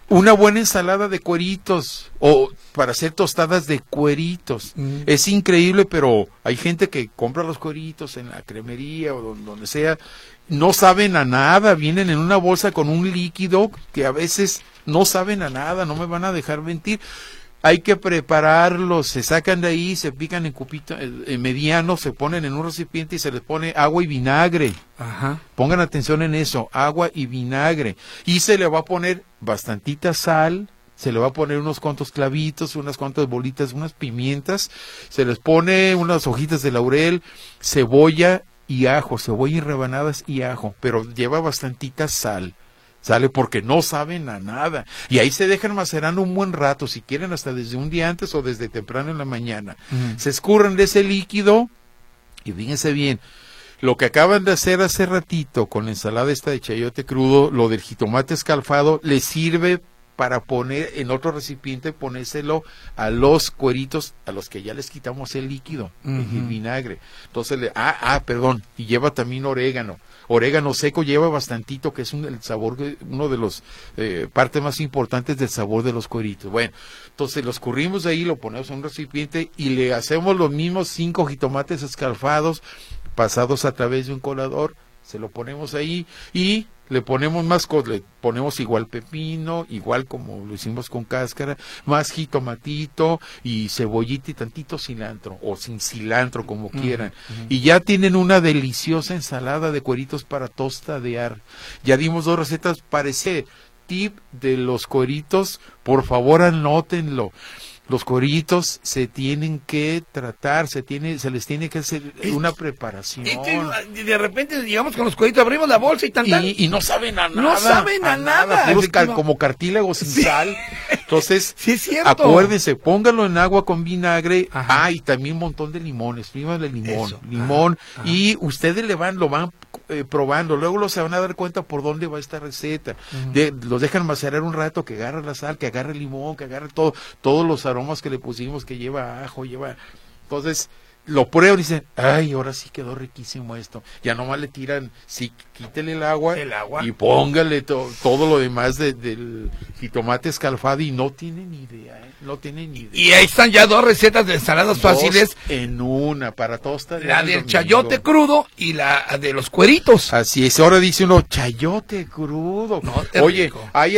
Una buena ensalada de cueritos o para hacer tostadas de cueritos. Es increíble, pero hay gente que compra los cueritos en la cremería o donde sea. No saben a nada, vienen en una bolsa con un líquido que a veces no saben a nada, no me van a dejar mentir. Hay que prepararlos, se sacan de ahí, se pican en cupitos medianos, se ponen en un recipiente y se les pone agua y vinagre. Ajá. Pongan atención en eso, agua y vinagre. Y se le va a poner bastantita sal, se le va a poner unos cuantos clavitos, unas cuantas bolitas, unas pimientas, se les pone unas hojitas de laurel, cebolla y ajo, cebolla y rebanadas y ajo, pero lleva bastantita sal. Sale porque no saben a nada. Y ahí se dejan macerando un buen rato, si quieren hasta desde un día antes o desde temprano en la mañana. Se escurren de ese líquido y fíjense bien, lo que acaban de hacer hace ratito con la ensalada esta de chayote crudo, lo del jitomate escalfado, les sirve para poner en otro recipiente, ponérselo a los cueritos, a los que ya les quitamos el líquido, el vinagre. Entonces, perdón, y lleva también orégano. Orégano seco lleva bastantito, que es el sabor, uno de los partes más importantes del sabor de los cueritos. Bueno, entonces lo escurrimos ahí, lo ponemos en un recipiente y le hacemos los mismos 5 jitomates escalfados, pasados a través de un colador, se lo ponemos ahí y le ponemos más cosas, le ponemos igual pepino, igual como lo hicimos con cáscara, más jitomatito y cebollita y tantito cilantro, o sin cilantro, como quieran. Y ya tienen una deliciosa ensalada de cueritos para tostadear. Ya dimos 2 recetas para ese tip de los cueritos, por favor anótenlo. Los cueritos se tienen que tratar, se les tiene que hacer una preparación. Y de repente, digamos, con los cueritos abrimos la bolsa y y no saben a nada. No saben a nada. Como cartílago sin sal. Entonces, sí, es cierto. Acuérdense, pónganlo en agua con vinagre. Y también un montón de limones. Primero de limón. Y ustedes lo van probando. Luego se van a dar cuenta por dónde va esta receta. Los dejan macerar un rato, que agarre la sal, que agarre el limón, que agarre todos los aromas que le pusimos, que lleva ajo, entonces lo prueban y dicen, ay, ahora sí quedó riquísimo esto. Ya nomás le tiran, quítele el agua y póngale todo lo demás del jitomate escalfado y no tienen ni idea, no tienen ni idea. Y ahí están ya 2 recetas de ensaladas fáciles. En una, para todos. La del chayote crudo y la de los cueritos. Así es, ahora dice uno, chayote crudo. No, oye, rico. Hay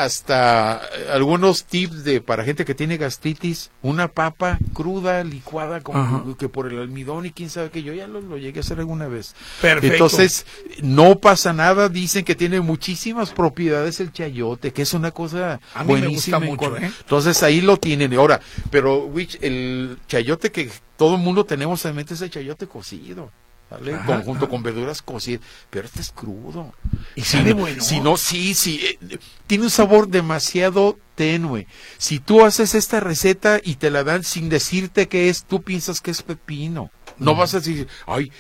hasta algunos tips para gente que tiene gastritis, una papa cruda, licuada, que por el almidón y quién sabe que yo ya lo llegué a hacer alguna vez. Perfecto. Entonces, no pasa nada, dicen que tiene muchísimas propiedades el chayote, que es una cosa a mí buenísima. me gusta mucho, Entonces ahí lo tienen. Ahora, pero el chayote que todo el mundo tenemos en mente es el chayote cocido, ¿vale? Junto con verduras cocidas, pero este es crudo. Y sabe bueno. Tiene un sabor demasiado tenue. Si tú haces esta receta y te la dan sin decirte qué es, tú piensas que es pepino. No vas a decir, ay,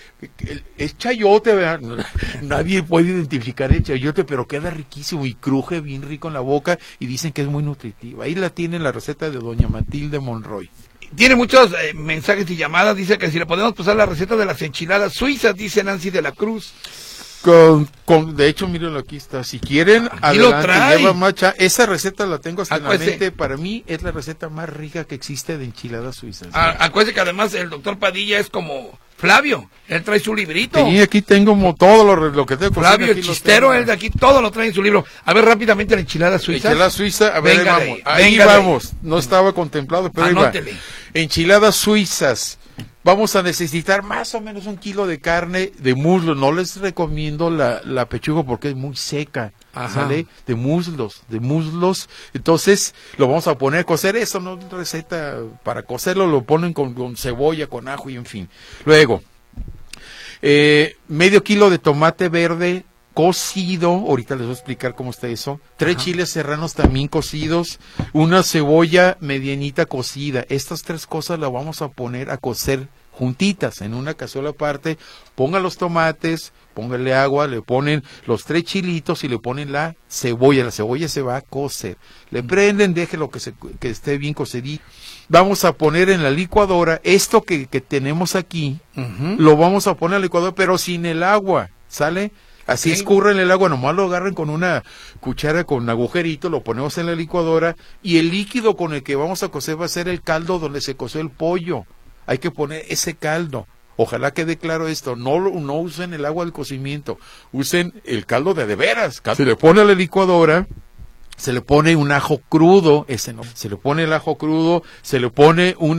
es chayote, ¿verdad? Nadie puede identificar el chayote, pero queda riquísimo y cruje bien rico en la boca y dicen que es muy nutritiva. Ahí la tienen, la receta de doña Matilde Monroy. Tiene muchos mensajes y llamadas, dice que si le podemos pasar la receta de las enchiladas suizas, dice Nancy de la Cruz. De hecho, mírenlo, aquí está. Si quieren, aquí adelante, lleva macha. Esa receta la tengo hasta en la mente. Para mí es la receta más rica que existe de enchiladas suizas. Acuérdense que además el doctor Padilla es como Flavio, él trae su librito. Sí, aquí tengo todo lo que tengo. Flavio, el chistero, él de aquí todo lo trae en su libro. A ver rápidamente la enchilada suiza. Enchilada suiza, a ver, ahí vamos. No estaba contemplado, pero anótele. Ahí va. Enchiladas suizas. Vamos a necesitar más o menos 1 kilo de carne de muslo. No les recomiendo la pechuga porque es muy seca. ¿Sale? De muslos. Entonces, lo vamos a poner a cocer. Eso no es receta para cocerlo. Lo ponen con cebolla, con ajo y en fin. Luego, medio kilo de tomate verde cocido. Ahorita les voy a explicar cómo está eso. 3 chiles serranos también cocidos. Una cebolla medianita cocida. Estas 3 cosas las vamos a poner a cocer juntitas en una cazuela aparte. Pongan los tomates, pónganle agua, le ponen los 3 chilitos y le ponen la cebolla. La cebolla se va a cocer. Le prenden, déjenlo que esté bien cocidito. Vamos a poner en la licuadora esto que tenemos aquí. Lo vamos a poner en la licuadora, pero sin el agua. ¿Sale? Así escurren el agua, nomás lo agarran con una cuchara con un agujerito, lo ponemos en la licuadora y el líquido con el que vamos a cocer va a ser el caldo donde se coció el pollo. Hay que poner ese caldo. Ojalá quede claro esto, no usen el agua del cocimiento, usen el caldo de veras. Se le pone a la licuadora, se le pone un ajo crudo, se le pone el ajo crudo, se le pone un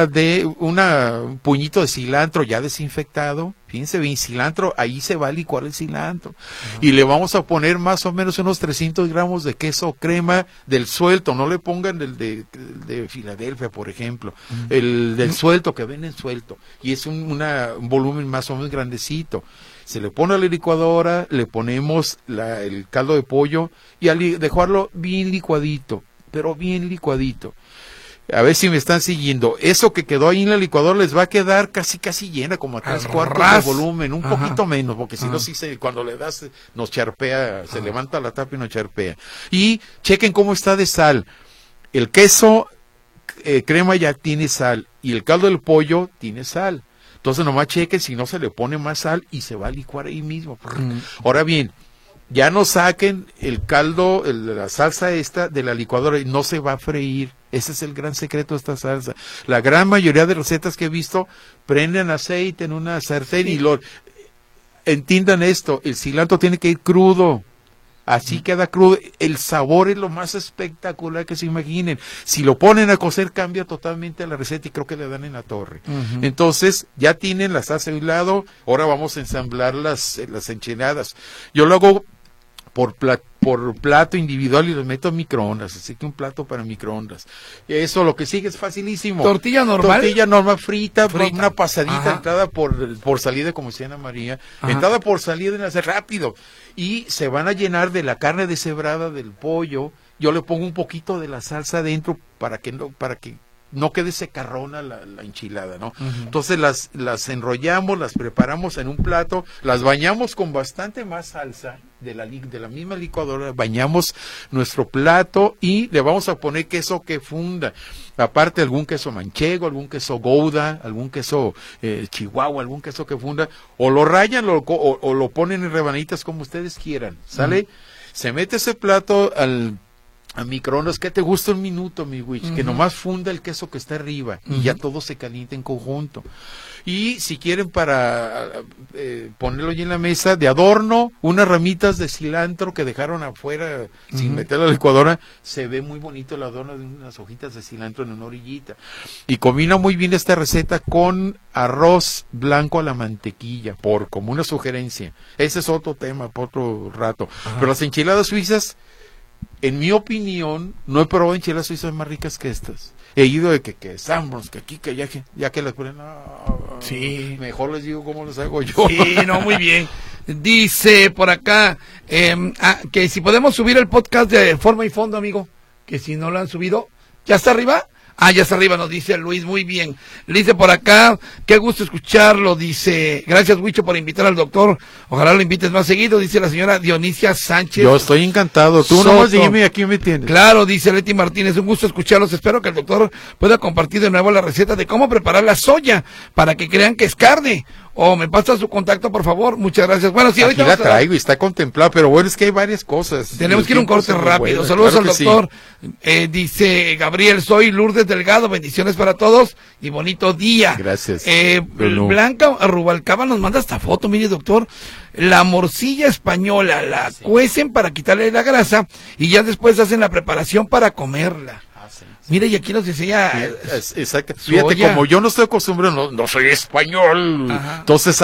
puñito de cilantro ya desinfectado, fíjense bien, cilantro, ahí se va a licuar el cilantro, y le vamos a poner más o menos unos 300 gramos de queso crema del suelto, no le pongan el de Filadelfia, por ejemplo, el del suelto, que venden suelto, y es un volumen más o menos grandecito. Se le pone a la licuadora, le ponemos el caldo de pollo y dejarlo bien licuadito, pero bien licuadito. A ver si me están siguiendo. Eso que quedó ahí en la licuadora les va a quedar casi llena, como a 3/4 de volumen, un poquito menos, porque si no, cuando le das, nos charpea, se levanta la tapa y nos charpea. Y chequen cómo está de sal. El queso crema ya tiene sal y el caldo del pollo tiene sal. Entonces nomás chequen si no se le pone más sal y se va a licuar ahí mismo. Ahora bien, ya no saquen el caldo, la salsa esta de la licuadora y no se va a freír. Ese es el gran secreto de esta salsa. La gran mayoría de recetas que he visto prenden aceite en una sartén y entiendan esto, el cilantro tiene que ir crudo. Así queda crudo, el sabor es lo más espectacular que se imaginen. Si lo ponen a cocer cambia totalmente la receta y creo que le dan en la torre. Entonces ya tienen la salsa de un lado, ahora vamos a ensamblar las enchiladas. Yo lo hago por plato individual y los meto en microondas, así que un plato para microondas. Eso, lo que sigue es facilísimo. ¿Tortilla normal? Tortilla normal frita. Una pasadita, entrada por salida, como decía Ana María. Entrada por salida, en hacer rápido. Y se van a llenar de la carne deshebrada del pollo. Yo le pongo un poquito de la salsa adentro para que no quede secarrona la enchilada, ¿no? Entonces las enrollamos, las preparamos en un plato, las bañamos con bastante más salsa de la misma licuadora, bañamos nuestro plato y le vamos a poner queso que funda, aparte algún queso manchego, algún queso Gouda, algún queso Chihuahua, algún queso que funda, o lo rayan o lo ponen en rebanitas como ustedes quieran, ¿sale? Se mete ese plato a microondas, ¿qué te gusta? Un minuto, mi witch, que nomás funda el queso que está arriba y ya todo se calienta en conjunto. Y si quieren para ponerlo allí en la mesa, de adorno, unas ramitas de cilantro que dejaron afuera sin meter a la licuadora, se ve muy bonito el adorno de unas hojitas de cilantro en una orillita. Y combina muy bien esta receta con arroz blanco a la mantequilla, como una sugerencia. Ese es otro tema, por otro rato. Pero las enchiladas suizas, en mi opinión, no he probado enchiladas suizas más ricas que estas. He ido de que Sanborns, que aquí, que ya que las ponen, sí, mejor les digo cómo las hago yo. Sí, no, muy bien. Dice por acá que si podemos subir el podcast de Forma y Fondo, amigo, que si no lo han subido, ¿ya está arriba? Ya está arriba, nos dice Luis, muy bien. Le dice por acá, qué gusto escucharlo, dice, gracias Huicho por invitar al doctor, ojalá lo invites más seguido, dice la señora Dionisia Sánchez. Yo estoy encantado, tú nomás dime, aquí me tienes. Claro, dice Leti Martínez, un gusto escucharlos, espero que el doctor pueda compartir de nuevo la receta de cómo preparar la soya, para que crean que es carne. O me pasa su contacto, por favor. Muchas gracias. Bueno, sí, ahorita la traigo y está contemplado, pero bueno, es que hay varias cosas. Tenemos que ir a un corte rápido. Saludos al doctor. Sí. Dice Gabriel, soy Lourdes Delgado. Bendiciones para todos y bonito día. Gracias. Blanca Rubalcaba nos manda esta foto, mire, doctor. La morcilla española la cuecen para quitarle la grasa y ya después hacen la preparación para comerla. Mira, y aquí nos decía... Exacto. Fíjate, como yo no estoy acostumbrado, no soy español. Entonces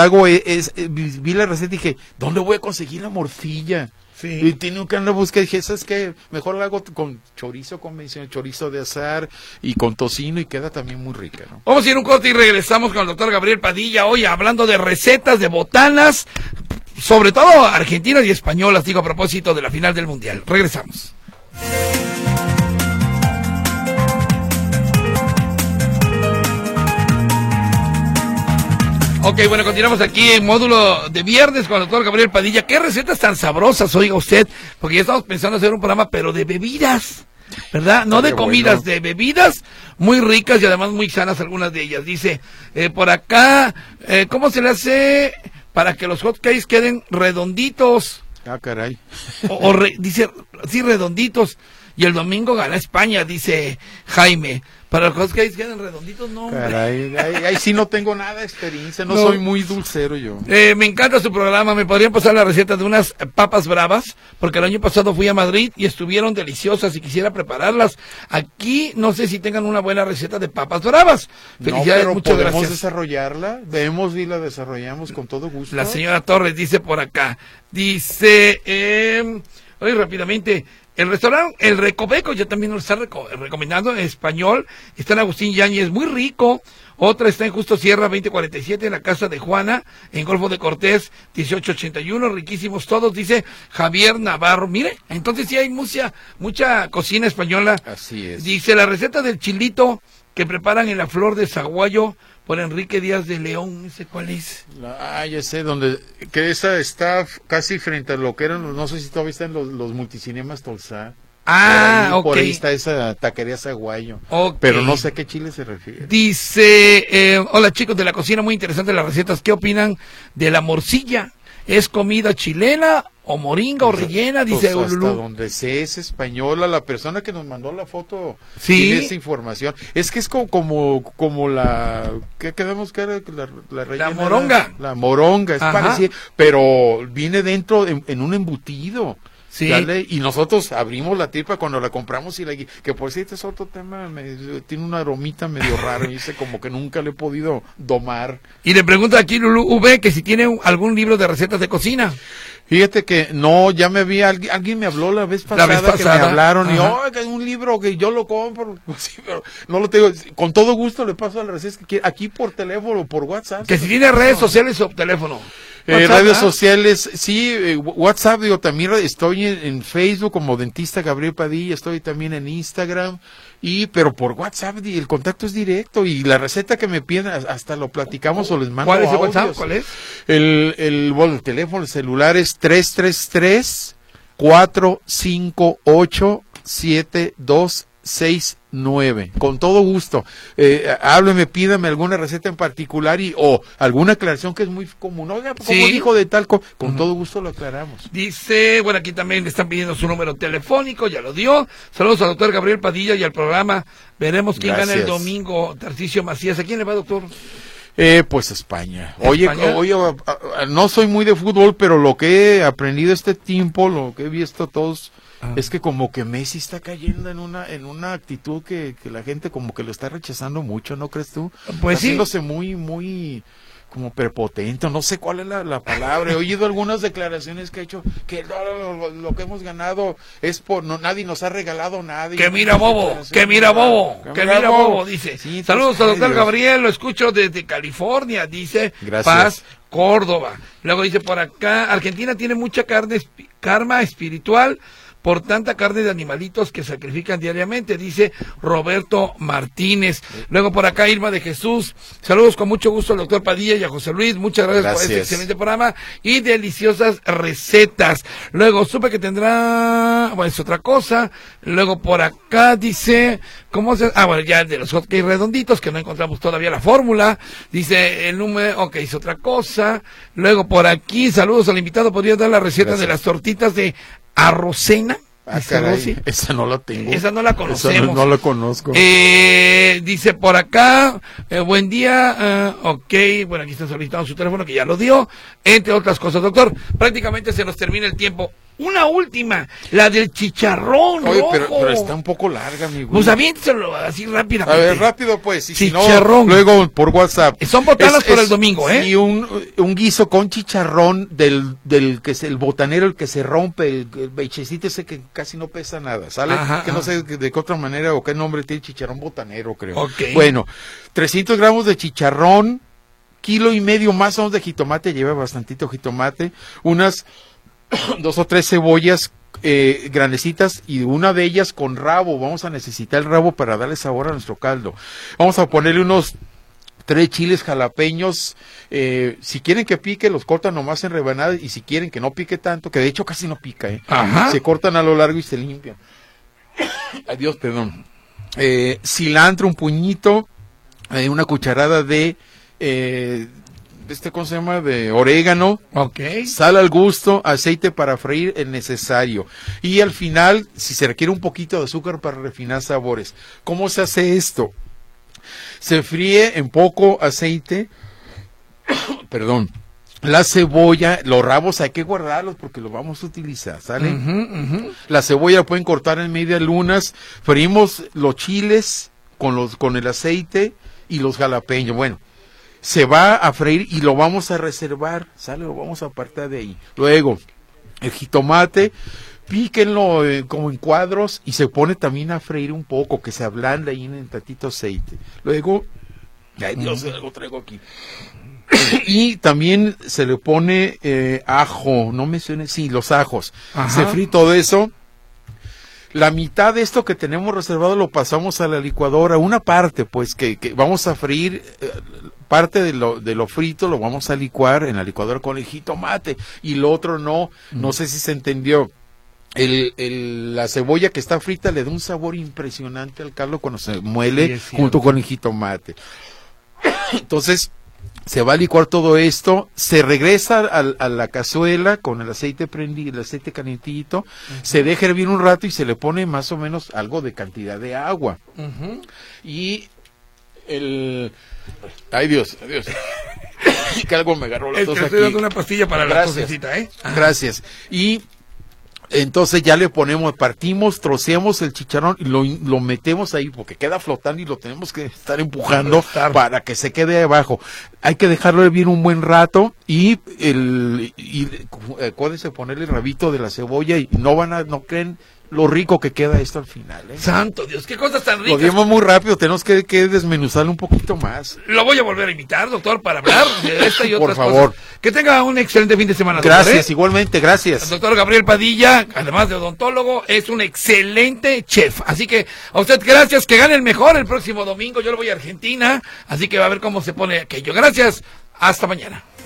vi la receta y dije, ¿dónde voy a conseguir la morcilla? Sí. Y tiene que andar a buscar, dije, ¿sabes qué? Mejor la hago con chorizo convencional, chorizo de azar y con tocino y queda también muy rica, ¿no? Vamos a ir un corte y regresamos con el doctor Gabriel Padilla, hoy hablando de recetas, de botanas, sobre todo argentinas y españolas, digo, a propósito de la final del Mundial. Regresamos. Ok, bueno, continuamos aquí en módulo de viernes con el doctor Gabriel Padilla. ¿Qué recetas tan sabrosas, oiga usted? Porque ya estamos pensando hacer un programa, pero de bebidas, ¿verdad? No de comidas, de bebidas muy ricas y además muy sanas algunas de ellas. Dice, por acá, ¿cómo se le hace para que los hot cakes queden redonditos. Ah, caray. Dice, sí, redonditos. Y el domingo gana España, dice Jaime. Para los hot cakes queden redonditos, no, hombre. Caray, ahí sí no tengo nada de experiencia, no soy muy dulcero yo. Me encanta su programa, me podrían pasar la receta de unas papas bravas, porque el año pasado fui a Madrid y estuvieron deliciosas y quisiera prepararlas. Aquí no sé si tengan una buena receta de papas bravas. Felicidades, pero muchas podemos gracias. desarrollarla, vemos y la desarrollamos con todo gusto. La señora Torres dice por acá, dice, hoy rápidamente, el restaurante El Recoveco ya también nos está recomendando en español. Está en Agustín Yáñez, muy rico. Otra está en Justo Sierra 2047, en la casa de Juana, en Golfo de Cortés 1881. Riquísimos todos, dice Javier Navarro. Mire, entonces sí hay mucha cocina española. Así es. Dice la receta del chilito que preparan en la flor de zaguayo por Enrique Díaz de León. ¿Ese cuál es? Ya sé, que esa está casi frente a lo que eran, no sé si todavía están los multicinemas Tolsá. Por ahí está esa taquería Zaguayo. Pero no sé a qué chile se refiere. Dice, hola chicos de la cocina, muy interesante las recetas. ¿Qué opinan de la morcilla? ¿Es comida chilena o moringa o rellena? Dice Ululú. Hasta donde sé es española. La persona que nos mandó la foto tiene esa información. Es que es como la... ¿Qué quedamos que era? La rellena. La moronga. La moronga, es parecida, pero viene dentro en un embutido. Sí. Dale, y nosotros abrimos la tripa cuando la compramos que por cierto es otro tema, tiene una aromita medio rara, y dice como que nunca le he podido domar. Y le pregunta aquí Lulú V que si tiene algún libro de recetas de cocina. Fíjate que no, ya me vi, alguien me habló la vez pasada que me hablaron, y oiga, un libro que yo lo compro, sí, pero no lo tengo, con todo gusto le paso a las recetas que quiera, aquí por teléfono o por WhatsApp. Que si tiene redes sociales o teléfono. Redes sociales, sí, WhatsApp, digo, también estoy en Facebook como Dentista Gabriel Padilla, estoy también en Instagram, pero por WhatsApp el contacto es directo, y la receta que me piden hasta lo platicamos o les mando. ¿Cuál es el WhatsApp? ¿Cuál es? El teléfono, el celular es 333-458-7269. Con todo gusto. Hábleme, pídame alguna receta en particular o alguna aclaración que es muy común. Oiga, como dijo de tal, con todo gusto lo aclaramos. Dice, bueno, aquí también le están pidiendo su número telefónico, ya lo dio. Saludos al doctor Gabriel Padilla y al programa. Veremos quién gana el domingo. Tarcisio Macías. ¿A quién le va, doctor? Pues España. Oye, no soy muy de fútbol, pero lo que he aprendido este tiempo, lo que he visto todos, es que como que Messi está cayendo en una actitud que la gente como que lo está rechazando mucho, ¿no crees tú? Pues sí. Haciéndose muy como prepotente, no sé cuál es la palabra. He oído algunas declaraciones que ha hecho que lo que hemos ganado es nadie nos ha regalado nada. Que mira bobo, dice. Sí, saludos al doctor Gabriel, lo escucho desde California, dice. Gracias. Paz, Córdoba. Luego dice por acá, Argentina tiene mucha karma espiritual por tanta carne de animalitos que sacrifican diariamente, dice Roberto Martínez. Luego por acá Irma de Jesús, saludos con mucho gusto al doctor Padilla y a José Luis, muchas gracias por este excelente programa y deliciosas recetas. Luego supe que tendrá, bueno, es otra cosa. Luego por acá dice, ¿cómo se? Bueno, ya de los hotcakes redonditos, que no encontramos todavía la fórmula, dice el número, es otra cosa. Luego por aquí, saludos al invitado, ¿podría dar la receta de las tortitas de arrocena? Caray, esa no la tengo. Esa no la conocemos. No la conozco. Dice por acá, buen día, bueno, aquí está solicitando su teléfono que ya lo dio, entre otras cosas, doctor. Prácticamente se nos termina el tiempo. Una última, la del chicharrón. Oye, pero está un poco larga, mi güey. Pues aviéntelo así rápidamente. A ver, rápido pues. Y chicharrón. Si no, luego por WhatsApp. Son botanas por el domingo, ¿eh? Y un guiso con chicharrón del que es el botanero, el que se rompe, el bechecito ese que casi no pesa nada, ¿sale? Que no sé de qué otra manera o qué nombre tiene, chicharrón botanero, creo. Okay. Bueno, 300 gramos de chicharrón, 1,5 kilos más o menos de jitomate, lleva bastantito jitomate, unas 2 o 3 cebollas grandecitas y una de ellas con rabo. Vamos a necesitar el rabo para darle sabor a nuestro caldo. Vamos a ponerle unos 3 chiles jalapeños. Si quieren que pique, los cortan nomás en rebanadas, y si quieren que no pique tanto, que de hecho casi no pica, se cortan a lo largo y se limpian. Adiós, perdón. Cilantro, un puñito, una cucharada de ¿cómo se llama? De orégano. Ok. Sal al gusto, aceite para freír el necesario. Y al final, si se requiere un poquito de azúcar para refinar sabores. ¿Cómo se hace esto? Se fríe en poco aceite, perdón, la cebolla, los rabos hay que guardarlos porque los vamos a utilizar, ¿sale? La cebolla la pueden cortar en medias lunas, freímos los chiles con el aceite y los jalapeños, bueno, se va a freír y lo vamos a reservar, ¿sale? Lo vamos a apartar de ahí. Luego, el jitomate, píquenlo como en cuadros y se pone también a freír un poco, que se ablanda ahí en el tantito aceite. Luego, ay Dios, algo traigo aquí. Y también se le pone ajo, no mencioné, sí, los ajos. Ajá. Se fríe todo eso. La mitad de esto que tenemos reservado lo pasamos a la licuadora, una parte pues que vamos a freír, parte de lo frito lo vamos a licuar en la licuadora con el jitomate y lo otro no sé si se entendió. La cebolla que está frita le da un sabor impresionante al caldo cuando se muele junto con el jitomate. Entonces, se va a licuar todo esto, se regresa a la cazuela con el aceite prendido, el aceite calientito, se deja hervir un rato y se le pone más o menos algo de cantidad de agua. Y ay Dios, que algo me agarró la tos aquí. Estoy dando una pastilla para la tosecita, Gracias. Y entonces ya le partimos, troceamos el chicharrón y lo metemos ahí porque queda flotando y lo tenemos que estar empujando para que se quede abajo. Hay que dejarlo hervir un buen rato y acuérdense ponerle el rabito de la cebolla y no creen lo rico que queda esto al final. Santo Dios, qué cosas tan ricas. Lo dimos muy rápido, tenemos que desmenuzarlo un poquito más. Lo voy a volver a invitar, doctor, para hablar de esta y otras Por favor. cosas. Que tenga un excelente fin de semana. Gracias, doctor, igualmente, gracias. El doctor Gabriel Padilla, además de odontólogo, es un excelente chef. Así que a usted gracias, que gane el mejor el próximo domingo. Yo lo voy a Argentina, así que va a ver cómo se pone aquello. Gracias, hasta mañana.